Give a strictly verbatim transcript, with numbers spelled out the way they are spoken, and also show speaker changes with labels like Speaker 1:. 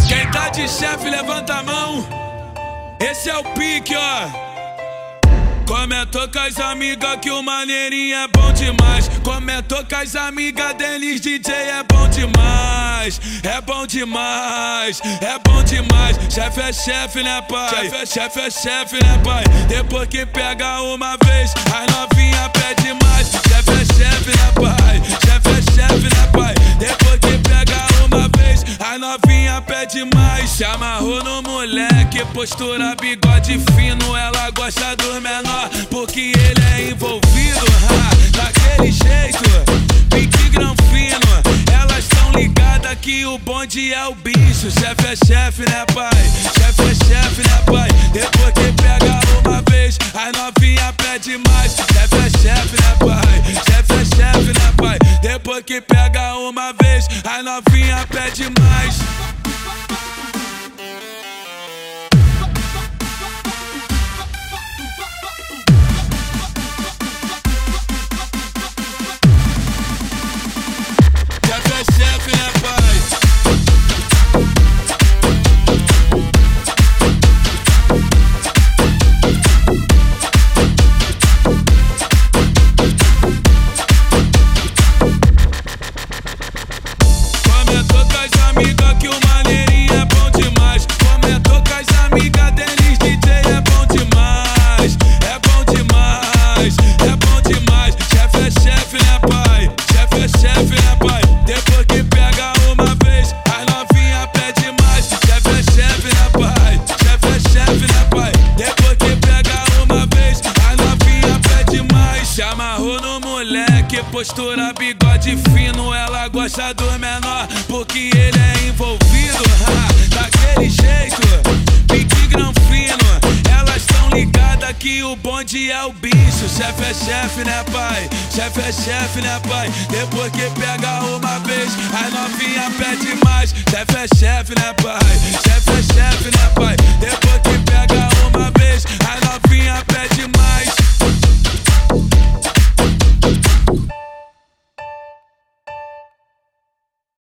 Speaker 1: Quem tá de chefe, levanta a mão. Esse é o pique, ó. Comentou com as amigas que o maneirinho é bom demais. Comentou com as amigas deles, D J é bom demais. É bom demais, é bom demais. Chefe é chefe, né, pai? Chefe é chefe, é chefe, né, pai? Depois que pega uma vez, as novinha pede mais. Chefe é chefe, né, pai? Chefe é chefe, né, pai? Depois que pega uma vez, as novinha pede mais. Se amarrou no moleque, postura, bigode fino. Ela gosta do menor porque ele é envolvido, ha, daquele jeito, pique grão fino. Elas tão ligadas que o bonde é o bicho. Chefe é chefe, né, pai? Chefe é chefe, né, pai? Depois que pega uma vez, as novinha pede mais. Chefe é chefe, né, pai? Chefe é chefe, né, pai? Depois que pega uma vez, as novinha pede mais. Chefe, né, pai? Comentou com as amigas que o maneirinho é bom demais. Comentou com as amigas deles, D J é bom demais. É bom demais, é bom demais. Chefe é chefe, né, pai? Chefe é chefe, né, pai? Depois que pega uma vez, as novinha pede mais. Chefe é chefe, né, pai? Chefe é chefe, né, pai? Depois que pega uma vez, as novinha pede mais. Se amarrou no moleque, postura, bigode fino. Ela gosta do menor porque ele é envolvido, ha, daquele jeito, pique grão fino. Elas tão ligadas que o bonde é o bicho. Chefe é chefe, né, pai? Chefe é chefe, né, pai? Depois que pega uma vez, as novinha pede mais. Chefe é chefe, né, pai? Chefe é chefe, né, pai? Depois que